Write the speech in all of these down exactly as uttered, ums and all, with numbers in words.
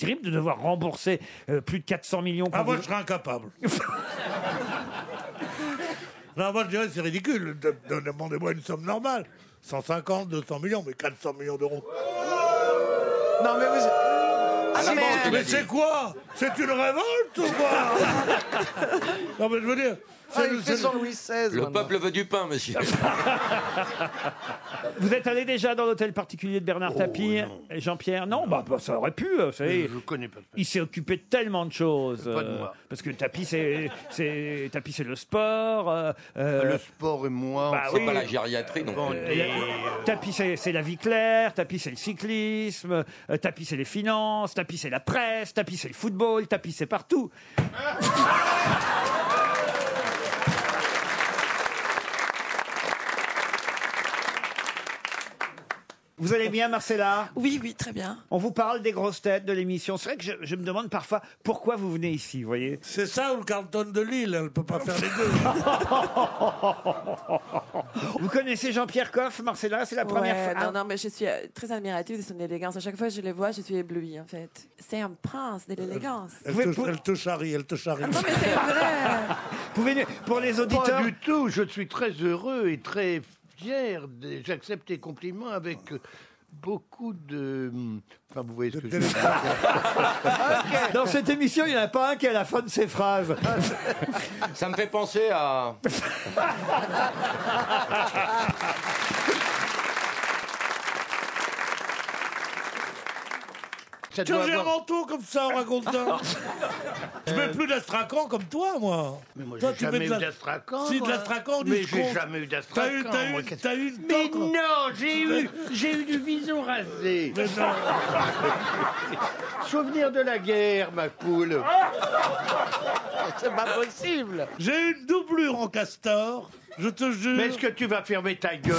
terrible de devoir rembourser euh, plus de quatre cents millions. Ah, moi, vous... je serais incapable. Non, moi, je dirais c'est ridicule. De- de- Demandez-moi une somme normale. cent cinquante, deux cents millions, mais quatre cents millions d'euros. Non, mais vous... Ah, Si, mais mais- mais c'est quoi? C'est une révolte ou quoi? Non, mais je veux dire... Ah, c'est- il fait c'est- son Louis seize. Le maintenant. peuple veut du pain, monsieur. Vous êtes allé déjà dans l'hôtel particulier de Bernard Tapie, Jean-Pierre? Non, bah, bah, ça aurait pu. Vous savez, Je connais pas. il s'est occupé de tellement de choses. Pas de euh, moi. Parce que Tapie, c'est c'est Tapie, c'est le sport. euh, euh, Le sport et moi, bah on C'est oui. pas la gériatrie, non plus. Euh, Tapis, c'est c'est la vie claire. Tapis, c'est le cyclisme. euh, Tapis, c'est les finances. Tapis, c'est la presse. Tapis, c'est le football. Tapis, c'est partout. Vous allez bien, Marcella? Oui, oui, très bien. On vous parle des grosses têtes de l'émission. C'est vrai que je, je me demande parfois pourquoi vous venez ici, vous voyez. C'est ça ou le Carlton de Lille, elle ne peut pas faire les deux. Vous connaissez Jean-Pierre Coff, Marcella? C'est la première Ouais, fois. non, non, mais je suis euh, très admirative de son élégance. À chaque fois que je le vois, je suis éblouie, en fait. C'est un prince de l'élégance. Elle Vous te, pouvez- elle te charrie, elle te charrie. Non, mais c'est vrai. Pouvez, pour les Pas auditeurs, du tout. Je suis très heureux et très fier. de- J'accepte les compliments avec euh, beaucoup de... Enfin, vous voyez ce que je veux dire. dans cette émission, il n'y en a pas un qui a la fin de ses phrases. Ça me fait penser à... Ça doit Changez un avoir- manteau comme ça en racontant. Je mets plus d'astracan comme toi, moi. Mais moi, Toi, j'ai tu mets jamais de eu la- d'Astracan. Si, de moi. l'Astracan ou du Mais j'ai Schtroumpf. jamais eu T'as d'Astracan. eu, t'as moi, eu, qu'est-ce- t'as eu une Mais toque. non, j'ai eu, j'ai eu du vison rasé. Mais non. Souvenir de la guerre, ma poule. C'est pas possible. J'ai eu une doublure en castor, je te jure. Mais est-ce que tu vas fermer ta gueule?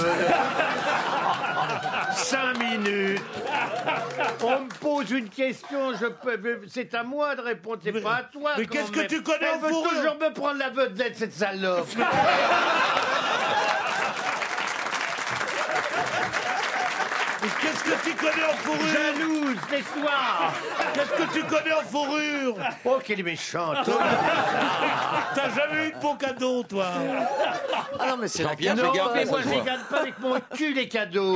Cinq minutes. On me pose une question, je peux. C'est à moi de répondre, c'est Mais- pas à toi. mais quand qu'est-ce que même. tu connais Elle en veut fourrure? toujours me prendre la vedette, cette salope. Mais qu'est-ce que tu connais en fourrure? Jalouse, tais-toi. Qu'est-ce que tu connais en fourrure? Oh, qu'elle est méchante. T'as jamais eu de bon cadeau, toi. Ah non, mais c'est la Jean-Pierre, Non, fais gaffe, mais ça moi, se je voit. les garde pas avec mon cul, les cadeaux.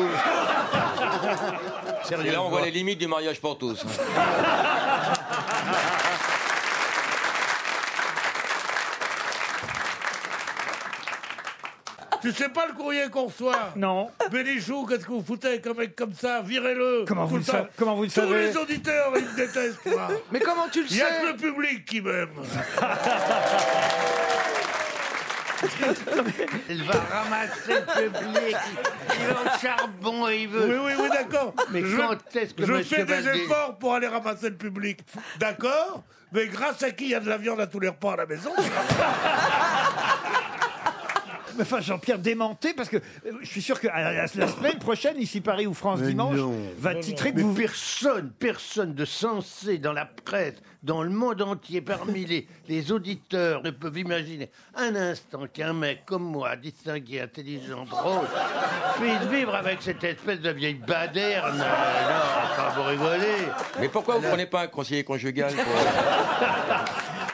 Et là, on voit les limites du mariage pour tous. Tu sais pas le courrier qu'on reçoit? Non. Bénichou, qu'est-ce que vous foutez avec un mec comme ça? Virez-le. Comment Tout vous le le sa- temps. comment vous le Tous savez? les auditeurs, ils me détestent, moi. Mais comment tu le Il y a sais? que le public qui m'aime. Il va ramasser le public. Il va au charbon et il veut. Oui, oui, oui, d'accord. Mais je, quand est-ce que je monsieur fais des Valdez- efforts pour aller ramasser le public. D'accord? Mais grâce à qui il y a de la viande à tous les repas à la maison? Mais enfin, Jean-Pierre, démenté, parce que euh, je suis sûr que à la, la semaine prochaine, ici Paris ou France Mais Dimanche, non. va titrer que Mais vous... personne, personne de sensé dans la presse, dans le monde entier, parmi les, les auditeurs, ne peuvent imaginer un instant qu'un mec comme moi, distingué, intelligent, drôle, puisse vivre avec cette espèce de vieille baderne. Non, pas vous rigoler. Mais pourquoi vous prenez pas un conseiller conjugal pour...